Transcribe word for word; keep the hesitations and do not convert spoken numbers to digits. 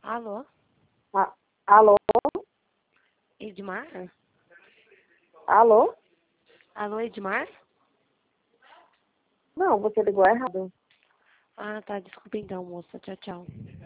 Alô? Ah, alô? Edmar? Alô? Alô, Edmar? Não, você ligou errado. Ah, tá. Desculpa então, moça. Tchau, tchau.